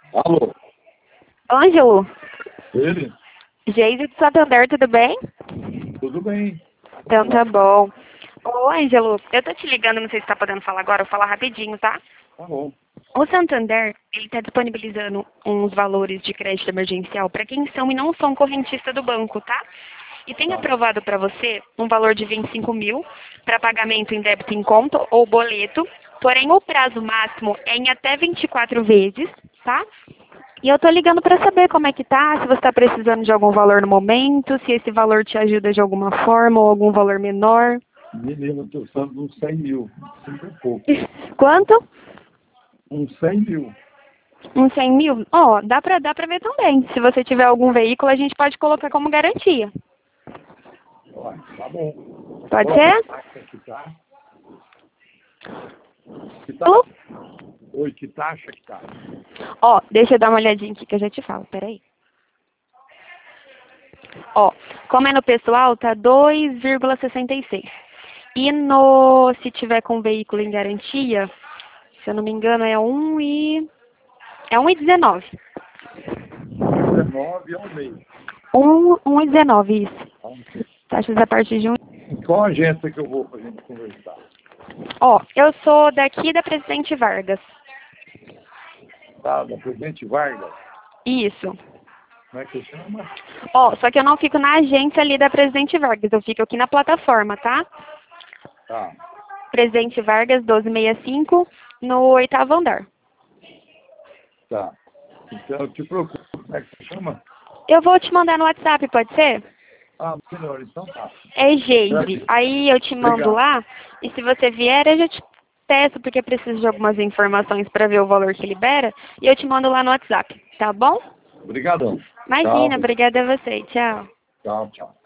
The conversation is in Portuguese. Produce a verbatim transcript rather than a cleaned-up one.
Alô? Ângelo, Ele? Geise de Santander, tudo bem? Tudo bem. Então tá bom. Ô, Ângelo, eu tô te ligando, não sei se tá podendo falar agora, eu vou falar rapidinho, tá? Tá bom. O Santander, ele está disponibilizando uns valores de crédito emergencial para quem são e não são correntista do banco, tá? E tem Tá. aprovado para você um valor de vinte e cinco mil para pagamento em débito em conta ou boleto, porém o prazo máximo é em até vinte e quatro vezes, tá? E eu tô ligando para saber como é que tá, se você está precisando de algum valor no momento, se esse valor te ajuda de alguma forma ou algum valor menor. Menino, eu tô precisando de uns cem mil. Cinco e pouco. Quanto? Uns cem mil. Uns cem mil? Ó, dá pra, dá pra ver também. Se você tiver algum veículo, a gente pode colocar como garantia. Ó, tá bom. Pode Qual ser? taxa que tá? Que tá? Alô? Oi, que taxa que tá? Ó, deixa eu dar uma olhadinha aqui que eu já te falo, peraí. Ó, como é no pessoal, tá dois vírgula sessenta e seis. E no, se tiver com veículo em garantia, se eu não me engano, é um e... É um e dezenove. dezenove ao mês. Um, um e dezenove, isso. Tá? Taxas a partir de um. Em qual agência que eu vou pra gente conversar? Ó, eu sou daqui da Presidente Vargas. Tá, da Presidente Vargas. Isso. Como é que chama? Ó, só que eu não fico na agência ali da Presidente Vargas, eu fico aqui na plataforma, tá? Tá. Presidente Vargas, doze sessenta e cinco, no oitavo andar. Tá. Então eu te procuro. Como é que você chama? Eu vou te mandar no WhatsApp, pode ser? Ah, melhor, então tá. É Geise. Aí eu te mando Obrigado. lá, e se você vier, eu já te peço, porque eu preciso de algumas informações para ver o valor que libera, e eu te mando lá no WhatsApp, tá bom? Obrigadão. Imagina, Tchau. obrigada a você. Tchau. Tchau, tchau.